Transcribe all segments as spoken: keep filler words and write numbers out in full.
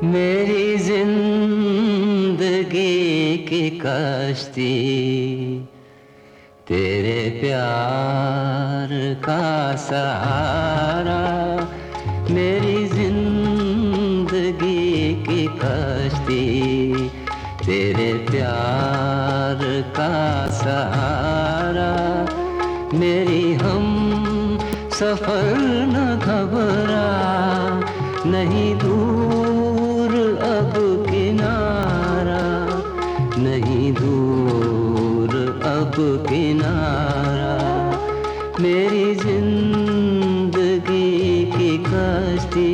मेरी जिंदगी की कश्ती तेरे प्यार का सहारा। मेरी जिंदगी की कश्ती तेरे प्यार का सहारा। मेरी हम सफर न घबरा, नहीं दूर अब किनारा, नहीं दूर अब किनारा। मेरी जिंदगी की कश्ती।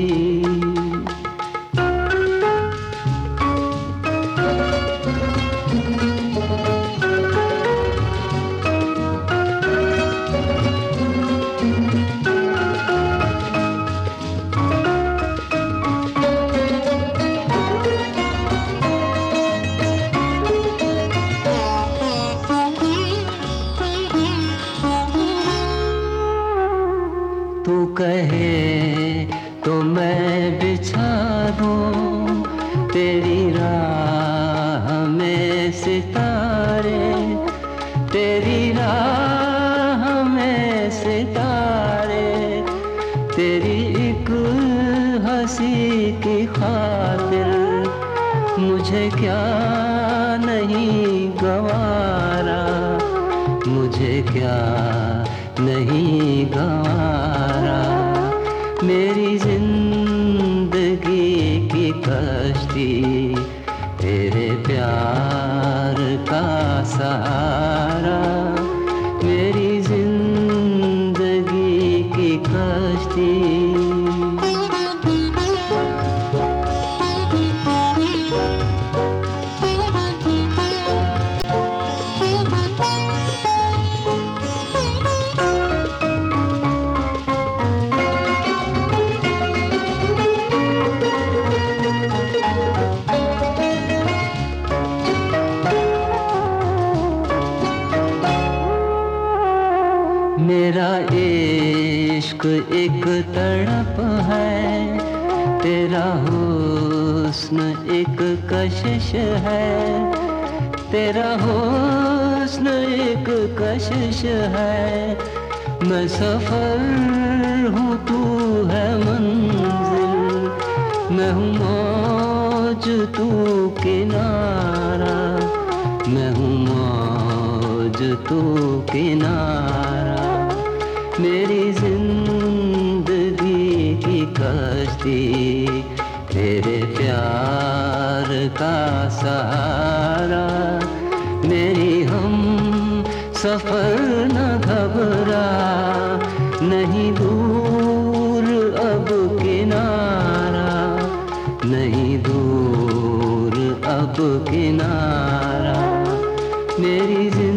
तू कहे तो मैं बिछा दूं तेरी राह में सितारे, तेरी राह में सितारे। तेरी एक हंसी की खातिर मुझे क्या नहीं गंवारा, मुझे क्या नहीं गंवारा। मेरी जिंदगी की कश्ती तेरे प्यार का सहारा। मेरी जिंदगी की कश्ती। मेरा इश्क एक तड़प है, तेरा हुस्न एक कशिश है, तेरा हुस्न एक कशिश है। मैं सफर हूँ तू है मंजिल, मैं हूँ मौज तू किनारा, मैं हूँ मौज तू किनारा। मेरी जिंदगी की कश्ती तेरे प्यार का सहारा। मेरी हम सफर न घबरा, नहीं दूर अब किनारा, नहीं दूर अब किनारा। मेरी